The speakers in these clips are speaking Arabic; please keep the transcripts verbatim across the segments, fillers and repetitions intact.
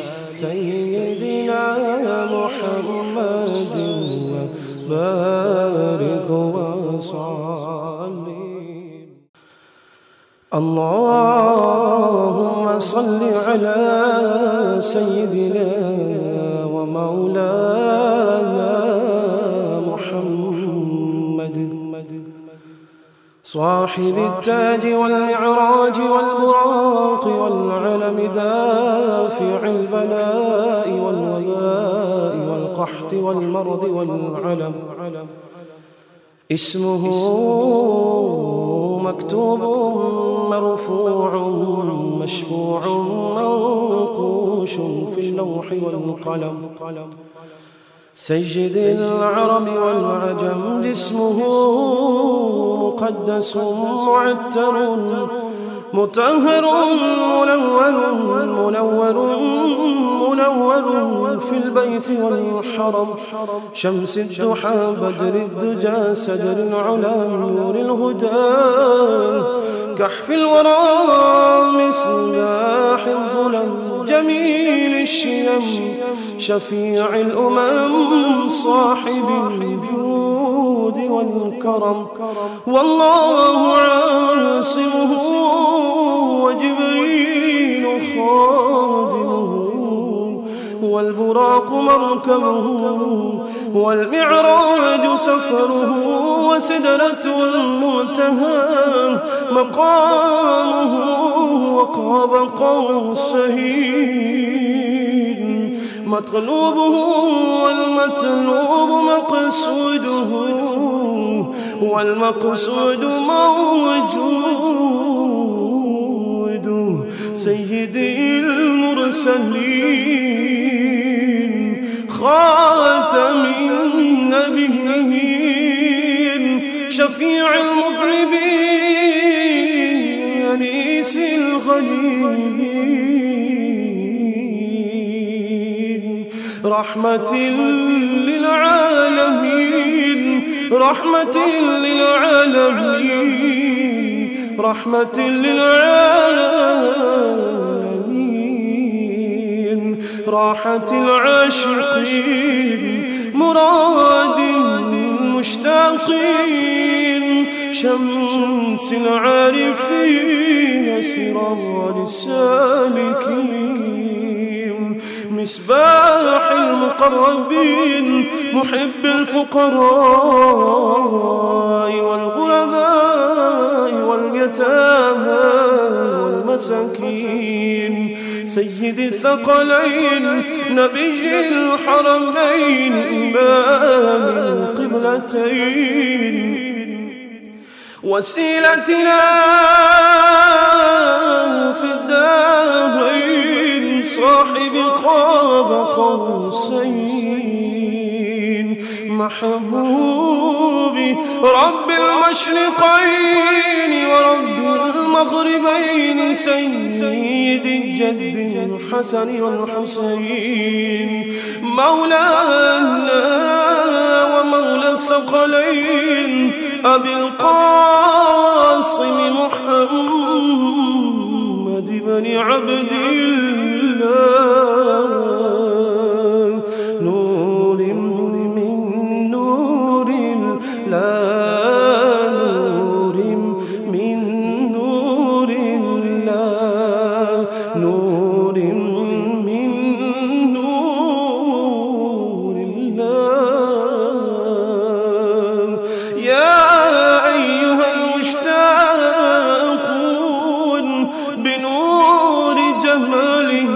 سيدنا محمد وبارك وصلي. اللهم صل على سيدنا ومولانا محمد صاحب التاج والمعراج والبراق والعلم دافع البلاء والوباء والقحط والمرض والعلم اسمه مكتوب مرفوع مشفوع منقوش في اللوح والقلم سيد العرب والعجم اسمه مقدس معتر مطهر منور منور منور في البيت والحرم شمس الضحى بدر الدجى سدر العلا نور الهدى كحف الورى مصباح الظلم جميل الشيم شفيع الأمم صاحب الجود والكرم والله عاصمه وجبريل خادمه والبراق مركبه والمعراج سفره وسدرة المنتهى مقامه وقاب قوسين مطلوبه والمطلوب مقصوده والمقصود موجود سيدي المرسلين خاتم النبيين شفيع المذنبين أنيس الغريبين رحمة للعالمين رحمة للعالمين رحمة للعالمين راحة العاشقين مراد المشتاقين شمس العارفين سراج السالكين مصباح المقربين محب الفقراء والغرباء واليتامى والمساكين سيد الثقلين نبي الحرمين إمام القبلتين وسيلتنا في الدارين صاحب قاب قوسين محبوبي رب المشرقين ورب المغربين سيد الجد الحسن والحسين مولانا ومولى الثقلين أبي القاسم محمد بن عبد الله نور من نور الله نور من نور الله نور من نور الله يا أيها المشتاقون بنور جماله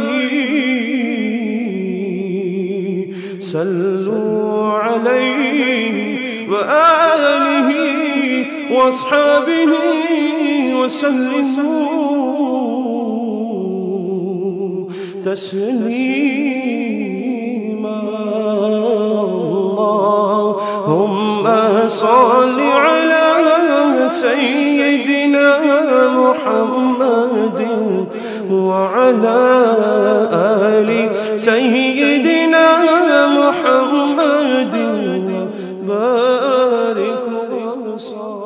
صلوا عليه وآله وأصحابه وسلموا تسليما اللهم صل على سيدنا محمد وعلى آل سيدنا محمد بارك وصل